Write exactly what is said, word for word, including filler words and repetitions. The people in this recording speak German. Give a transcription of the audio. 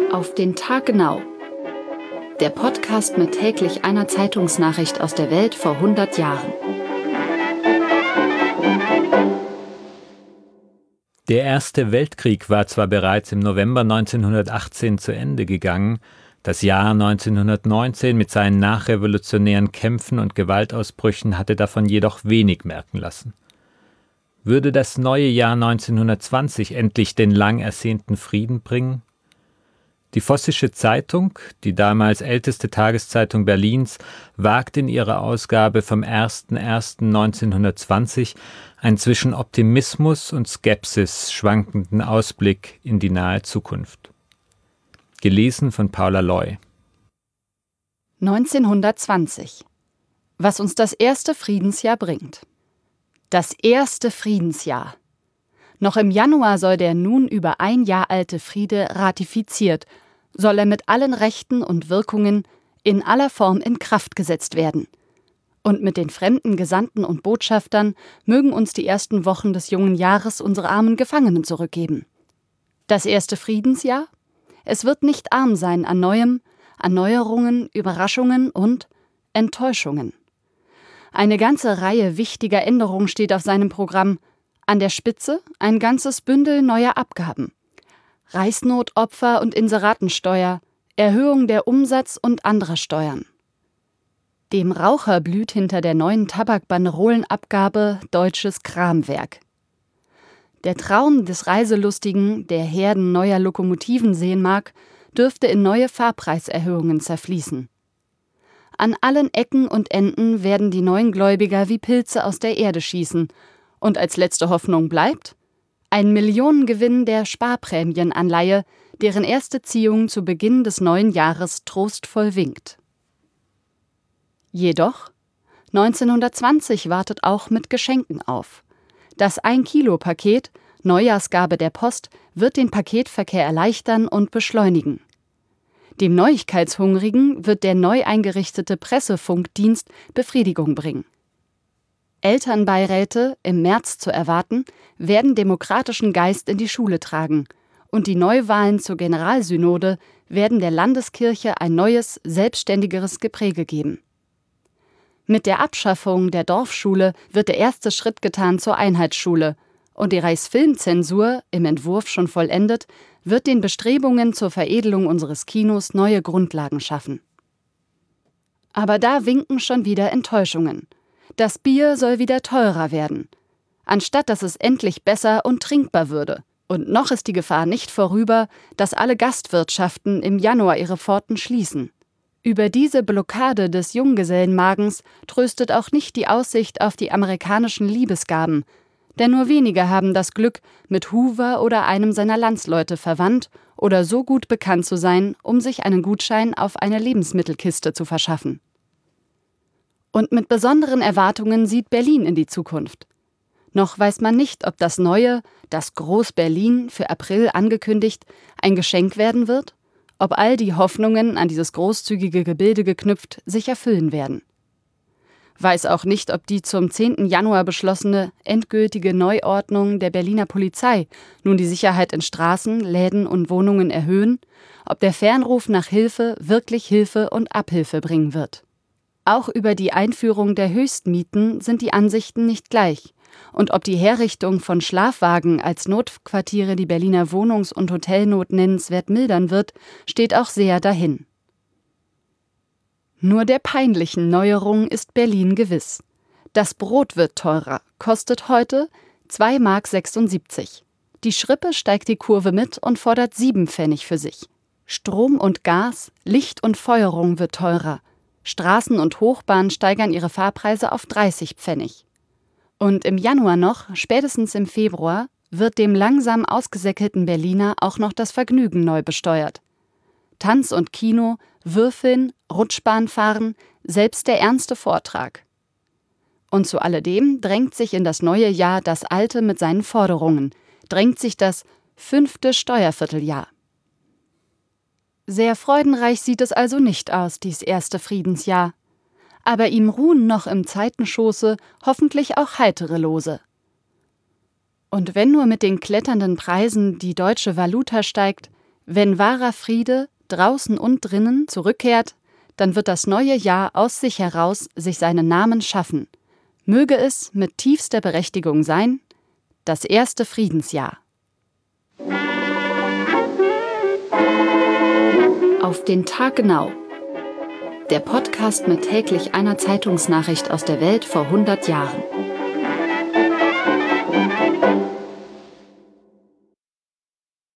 Auf den Tag genau. Der Podcast mit täglich einer Zeitungsnachricht aus der Welt vor hundert Jahren. Der Erste Weltkrieg war zwar bereits im November neunzehnhundertachtzehn zu Ende gegangen, das Jahr neunzehnhundertneunzehn mit seinen nachrevolutionären Kämpfen und Gewaltausbrüchen hatte davon jedoch wenig merken lassen. Würde das neue Jahr neunzehnhundertzwanzig endlich den lang ersehnten Frieden bringen? Die Vossische Zeitung, die damals älteste Tageszeitung Berlins, wagt in ihrer Ausgabe vom erster erster neunzehnhundertzwanzig einen zwischen Optimismus und Skepsis schwankenden Ausblick in die nahe Zukunft. Gelesen von Paula Loy. neunzehnhundertzwanzig. Was uns das erste Friedensjahr bringt. Das erste Friedensjahr. Noch im Januar soll der nun über ein Jahr alte Friede ratifiziert, soll er mit allen Rechten und Wirkungen in aller Form in Kraft gesetzt werden. Und mit den fremden Gesandten und Botschaftern mögen uns die ersten Wochen des jungen Jahres unsere armen Gefangenen zurückgeben. Das erste Friedensjahr? Es wird nicht arm sein an Neuem, an Neuerungen, Überraschungen und Enttäuschungen. Eine ganze Reihe wichtiger Änderungen steht auf seinem Programm. An der Spitze ein ganzes Bündel neuer Abgaben. Reisnotopfer und Inseratensteuer, Erhöhung der Umsatz- und anderer Steuern. Dem Raucher blüht hinter der neuen Tabakbanderolenabgabe deutsches Kramwerk. Der Traum des Reiselustigen, der Herden neuer Lokomotiven sehen mag, dürfte in neue Fahrpreiserhöhungen zerfließen. An allen Ecken und Enden werden die neuen Gläubiger wie Pilze aus der Erde schießen. Und als letzte Hoffnung bleibt ein Millionengewinn der Sparprämienanleihe, deren erste Ziehung zu Beginn des neuen Jahres trostvoll winkt. Jedoch, neunzehnhundertzwanzig wartet auch mit Geschenken auf. Das ein-Kilo-Paket, Neujahrsgabe der Post, wird den Paketverkehr erleichtern und beschleunigen. Dem Neuigkeitshungrigen wird der neu eingerichtete Pressefunkdienst Befriedigung bringen. Elternbeiräte, im März zu erwarten, werden demokratischen Geist in die Schule tragen, und die Neuwahlen zur Generalsynode werden der Landeskirche ein neues, selbstständigeres Gepräge geben. Mit der Abschaffung der Dorfschule wird der erste Schritt getan zur Einheitsschule, und die Reichsfilmzensur, im Entwurf schon vollendet, wird den Bestrebungen zur Veredelung unseres Kinos neue Grundlagen schaffen. Aber da winken schon wieder Enttäuschungen. Das Bier soll wieder teurer werden, anstatt dass es endlich besser und trinkbar würde. Und noch ist die Gefahr nicht vorüber, dass alle Gastwirtschaften im Januar ihre Pforten schließen. Über diese Blockade des Junggesellenmagens tröstet auch nicht die Aussicht auf die amerikanischen Liebesgaben, denn nur wenige haben das Glück, mit Hoover oder einem seiner Landsleute verwandt oder so gut bekannt zu sein, um sich einen Gutschein auf eine Lebensmittelkiste zu verschaffen. Und mit besonderen Erwartungen sieht Berlin in die Zukunft. Noch weiß man nicht, ob das neue, das Groß-Berlin, für April angekündigt, ein Geschenk werden wird, ob all die Hoffnungen, an dieses großzügige Gebilde geknüpft, sich erfüllen werden. Weiß auch nicht, ob die zum zehnten Januar beschlossene endgültige Neuordnung der Berliner Polizei nun die Sicherheit in Straßen, Läden und Wohnungen erhöhen, ob der Fernruf nach Hilfe wirklich Hilfe und Abhilfe bringen wird. Auch über die Einführung der Höchstmieten sind die Ansichten nicht gleich. Und ob die Herrichtung von Schlafwagen als Notquartiere die Berliner Wohnungs- und Hotelnot nennenswert mildern wird, steht auch sehr dahin. Nur der peinlichen Neuerung ist Berlin gewiss. Das Brot wird teurer, kostet heute zwei Mark sechsundsiebzig. Die Schrippe steigt die Kurve mit und fordert sieben Pfennig für sich. Strom und Gas, Licht und Feuerung wird teurer. Straßen und Hochbahn steigern ihre Fahrpreise auf dreißig Pfennig. Und im Januar noch, spätestens im Februar, wird dem langsam ausgesäckelten Berliner auch noch das Vergnügen neu besteuert. Tanz und Kino, Würfeln, Rutschbahnfahren, selbst der ernste Vortrag. Und zu alledem drängt sich in das neue Jahr das alte mit seinen Forderungen, drängt sich das fünfte Steuervierteljahr. Sehr freudenreich sieht es also nicht aus, dies erste Friedensjahr. Aber ihm ruhen noch im Zeitenschoße hoffentlich auch heitere Lose. Und wenn nur mit den kletternden Preisen die deutsche Valuta steigt, Wenn wahrer Friede draußen und drinnen zurückkehrt, dann wird das neue Jahr aus sich heraus sich seinen Namen schaffen. Möge es mit tiefster Berechtigung sein, das erste Friedensjahr. Auf den Tag genau. Der Podcast mit täglich einer Zeitungsnachricht aus der Welt vor hundert Jahren.